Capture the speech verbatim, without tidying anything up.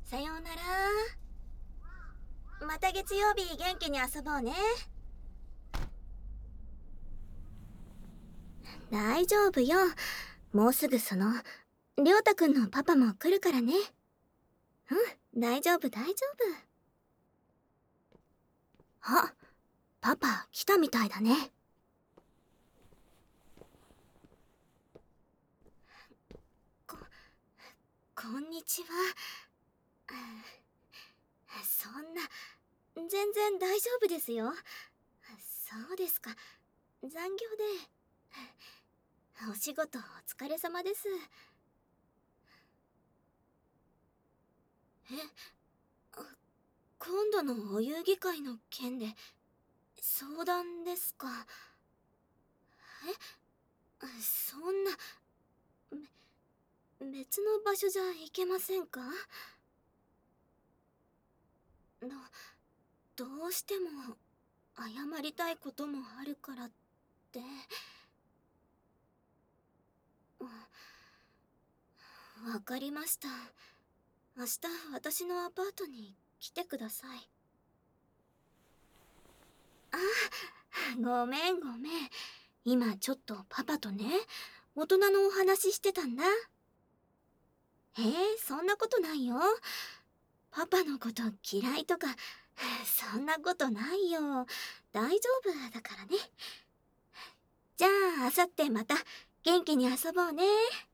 さようなら。また月曜日元気に遊ぼうね。大丈夫よ。もうすぐそのりょうたくんのパパも来るからね。うん、大丈夫大丈夫。あ、パパ来たみたいだね。ここんにちは。そんな、全然大丈夫ですよ。そうですか。残業で。お仕事お疲れ様です。え、あ、今度のお遊戯会の件で相談ですか。え、そんな、べ別の場所じゃいけませんか？ど、どうしても謝りたいこともあるからって。わかりました。明日私のアパートに来てください。あ、ごめんごめん。今ちょっとパパとね、大人のお話ししてたんだ。えー、そんなことないよ。パパのこと嫌いとか、そんなことないよ。大丈夫だからね。じゃあ、あさってまた元気に遊ぼうね。